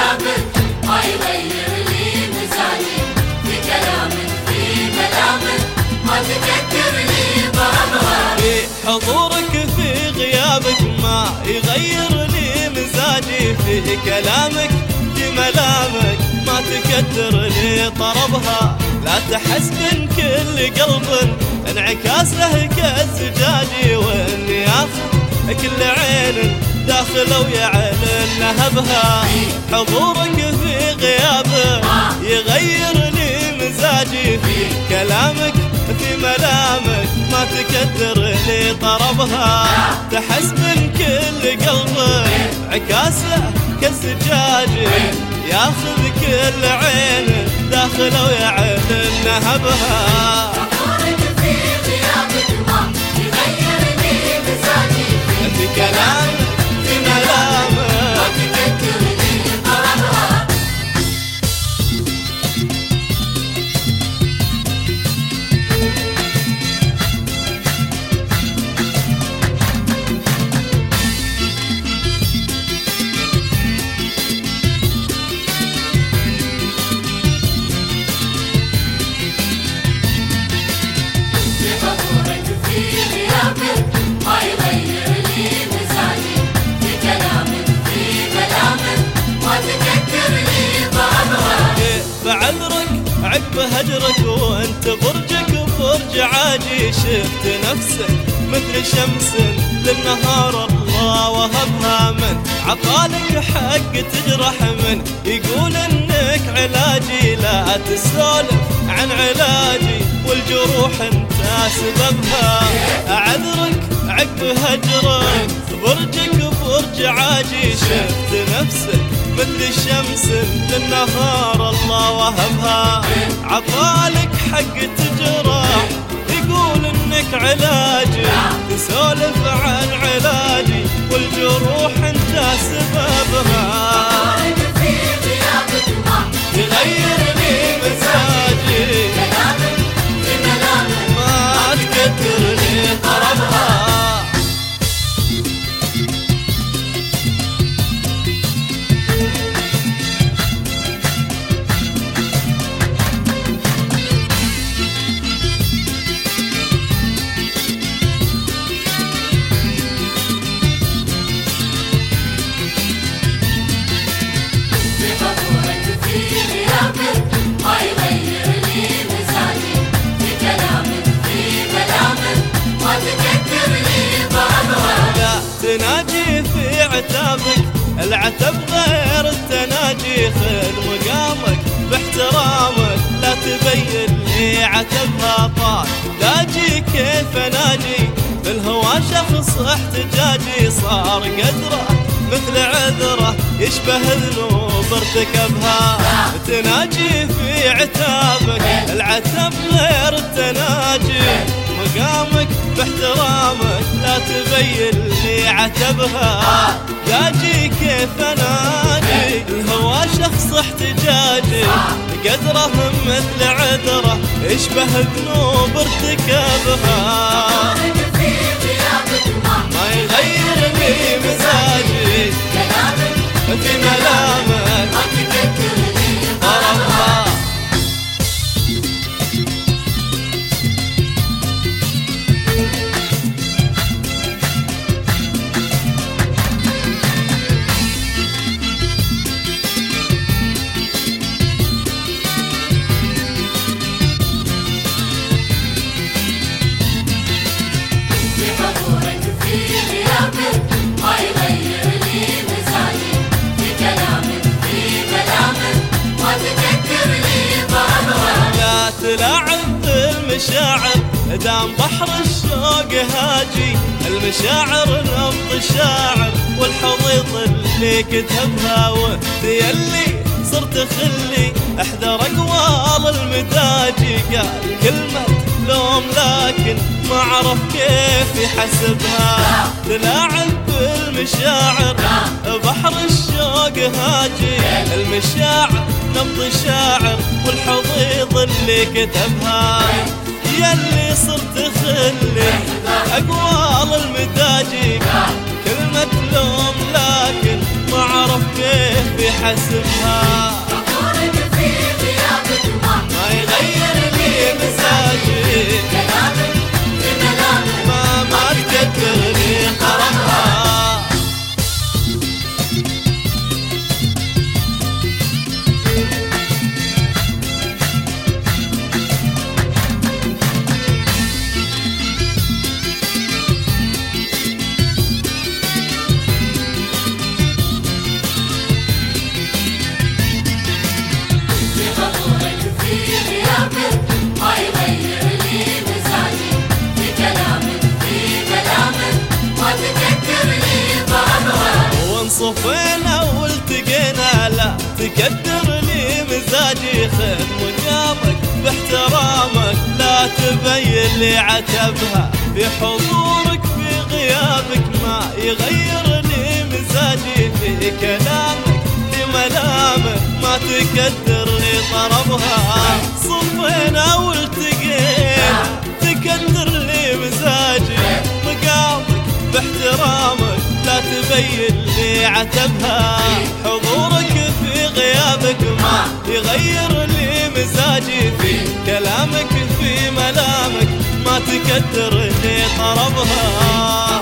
غيابك ما يغير لي مزاجي، في كلامك في كلامك ما تكدر لي ضربها. في حضورك في غيابك ما يغير لي مزاجي، في كلامك في ملامك ما تكدر لي طربها. لا تحسبن كل قلب انعكاسه كالزجاجي، وان ياخذ كل عين داخله ويعلن نهبها. حضورك في غيابه يغير لي مزاجي، في كلامك في ملامك ما تكدر لي طربها. تحسبن كل قلب عكاسه كالزجاجي، ياخذ كل عين داخله ويعلن نهبها. حضورك في غيابك ما يغير لي مزاجي، في كلامك في ملامك ما تكدر لي ضربها. حضورك في غيابك ما يغير لي مزاجي، في كلامك في كلامك ما تكدر لي ضربها. بعذرك عقب هجرك وانت برجك برج عاجي، شفت نفسك مثل شمس للنهار الله وهبها. من عطالك حق تجرح، من يقول انك علاجي. لا تسولف عن علاجي والجروح انت سببها. اعذرك عقب هجرك برجك برج عاجي، شفت نفسك مثل الشمس للنهار الله وهبها. عطالك حق تجرح، يقول انك علاجي. تسولف عن علاجي والجروح انت سببها. حضورك في غيابك ما يغير لي مزاجي، كلامك في ملامك ما تكدر لي طربها. حضورك في غيابك ما يغير لي مزاجي، في كلامك في كلامك ما تكدر لي ضربها. لا تناجي في عتابك العتب غير التناجي، خذ مقامك باحترامك لا تبين لي عتبها. طال لاجي كيف اناجي، بالهوى شخص احتجاجي. صار قدره مثل عذره يشبه ذنوب ارتكبها. تناجي في عتابك العتب غير التناجي، مقامك باحترامك لا تبين لي عتبها. لاجي كيف اناجي، الهوى شخص احتجاجي. قدره مثل عذره يشبه ذنوب ارتكبها. حضورك في غيابك ما يغير لي مزاجي، كلامك في ملامك ما تكدر لي ضربها. حضورك في غيابك ما يغير لي مزاجي، في كلامك في كلامك ما تكدر لي ضربها. لا تلاعب بالمشاعر دام بحر الشوق هاجي. المشاعر نبض الشاعر والحضيض اللي كتبها. وانت يلي صرت خلي احذر اقوال المداجي. قال كلمة لوم لكن ما عرف كيف يحسبها. تلاعب بالمشاعر بحر الشوق هاجي. المشاعر نبض الشاعر والحضيض اللي كتبها. يلي صرت خلي اقوال المداجي. كلمة لوم لكن ما عرف كيف حسبها. حضورك في غيابك ما يغير لي مزاجي، كلامك في ملامك ما تكدر لي طربها. صفينا والتقينا لا تكدر لي مزاجي، خذ مجابك باحترامك لا تبين لي عتبها. في حضورك في غيابك ما يغير لي مزاجي، في كلامك في ملامك ما تكدر لي طربها. صفينا والتقينا تكدر لي مزاجي، مقامك باحترامك لا تبين لي عتبها. حضورك في غيابك ما يغير لي مزاجي، في كلامك في ملامك ما تكدر لي طربها.